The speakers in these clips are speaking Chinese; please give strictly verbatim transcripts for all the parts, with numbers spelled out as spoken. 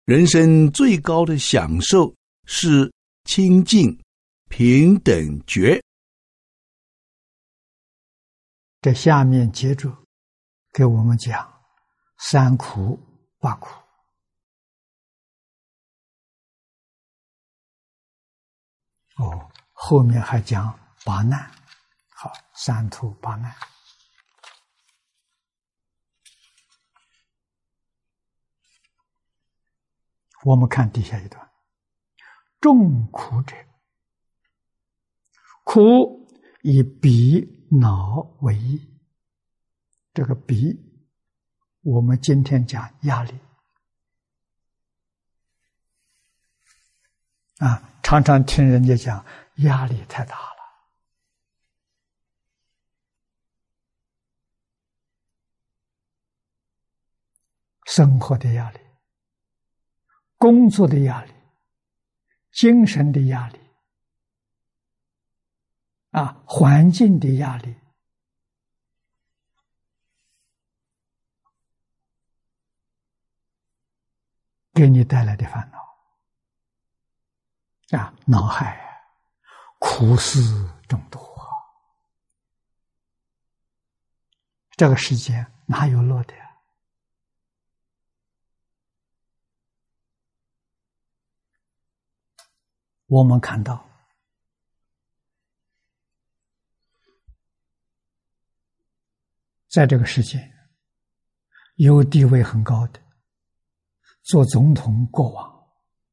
人生最高的享受是清净平等觉。 这下面接着给我们讲三苦八苦。哦，后面还讲八难。好，三途八难。我们看底下一段，众苦者，苦以鼻恼为意。这个鼻，我们今天讲压力啊，常常听人家讲压力太大了。生活的压力，工作的压力，精神的压力，啊，环境的压力，给你带来的烦恼，啊，恼害，苦思众多。这个世间哪有乐的？我们看到，在这个世界，有地位很高的，做总统、国王，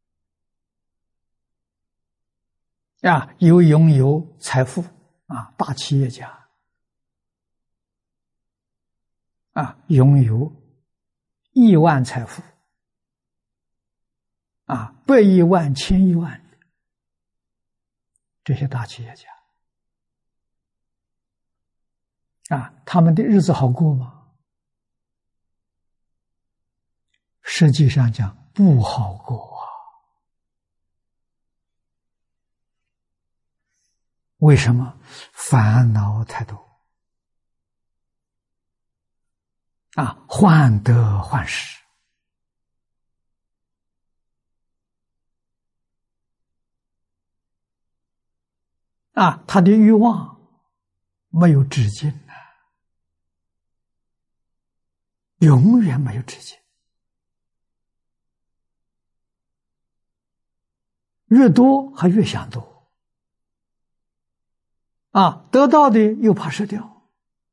啊，有拥有财富啊，大企业家，啊，拥有亿万财富，啊，百亿万、千亿万。这些大企业家啊，他们的日子好过吗？实际上讲不好过啊。为什么？烦恼太多啊，患得患失。啊，他的欲望没有止境啊，永远没有止境。越多还越想多，啊，得到的又怕失掉，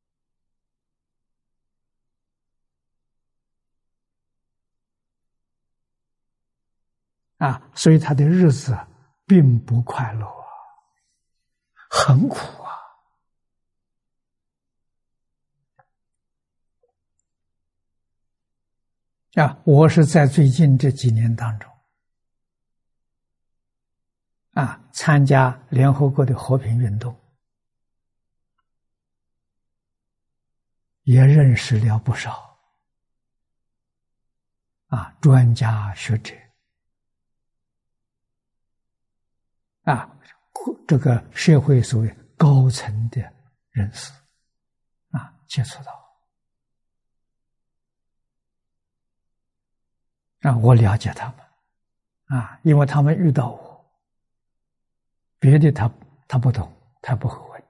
啊，所以他的日子并不快乐。很苦啊！啊，我是在最近这几年当中，啊，参加联合国的和平运动，也认识了不少啊专家学者，啊。这个社会所谓高层的人士啊，接触到啊，我了解他们啊，因为他们遇到我，别的他他不懂，他不会问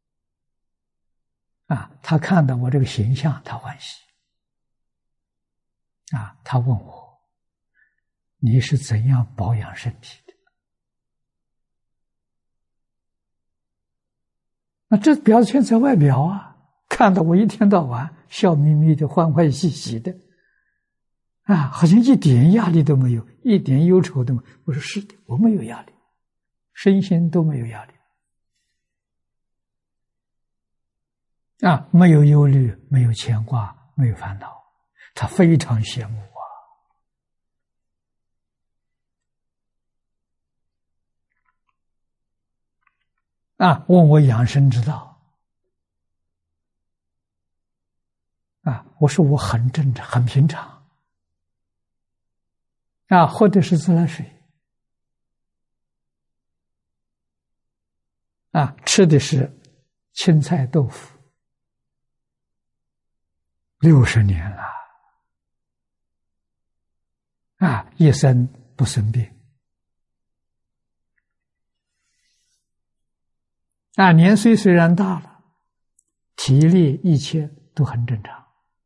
啊，他看到我这个形象，他欢喜啊，他问我你是怎样保养身体的？那这表现在外表啊，看到我一天到晚笑眯眯的、欢欢喜喜的，啊，好像一点压力都没有，一点忧愁都没有。我说是的，我没有压力，身心都没有压力，啊，没有忧虑，没有牵挂，没有烦恼，他非常羡慕啊！啊，问我养生之道，啊，我说我很正常，很平常，啊，喝的是自来水，啊，吃的是青菜豆腐，六十年了， 啊，一生不生病，啊，年岁虽然大了，体力一切都很正常，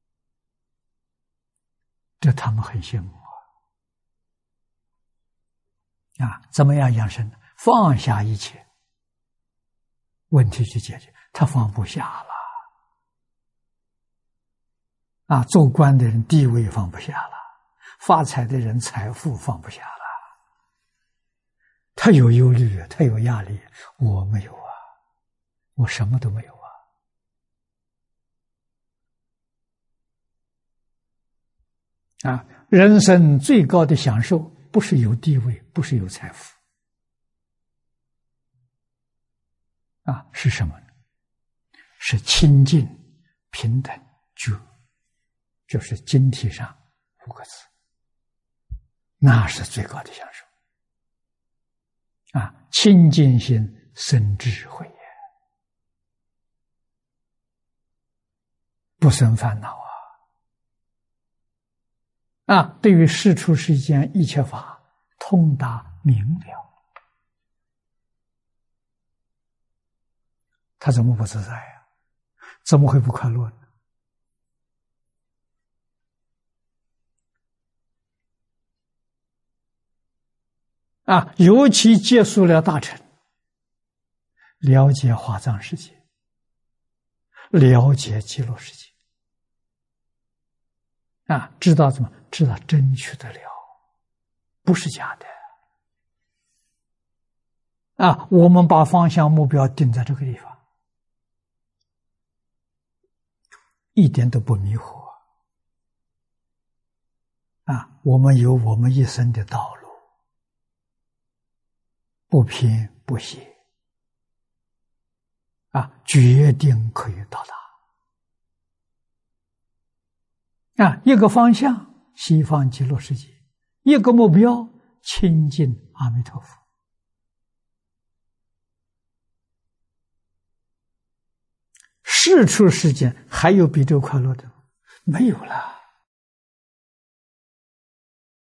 这他们很羡慕啊！啊，怎么样养生呢？放下一切，问题就解决。他放不下了，啊，做官的人地位放不下了，发财的人财富放不下了，他有忧虑，他有压力，我没有啊，我什么都没有啊！啊，人生最高的享受不是有地位，不是有财富，啊，是什么呢？是清净、平等、觉，就是经题上五个字，那是最高的享受。啊，清净心生智慧也，不生烦恼啊！啊，对于世出世间一切法，通达明了，他怎么不自在呀？怎么会不快乐呢？啊，尤其接触了大乘，了解华藏世界，了解极乐世界，啊，知道怎么？知道真确的了，不是假的。啊，我们把方向目标定在这个地方，一点都不迷惑。啊，我们有我们一生的道路，不偏不斜，啊，决定可以到达。啊，一个方向西方极乐世界，一个目标亲近阿弥陀佛。世出世间还有比这快乐的？没有了。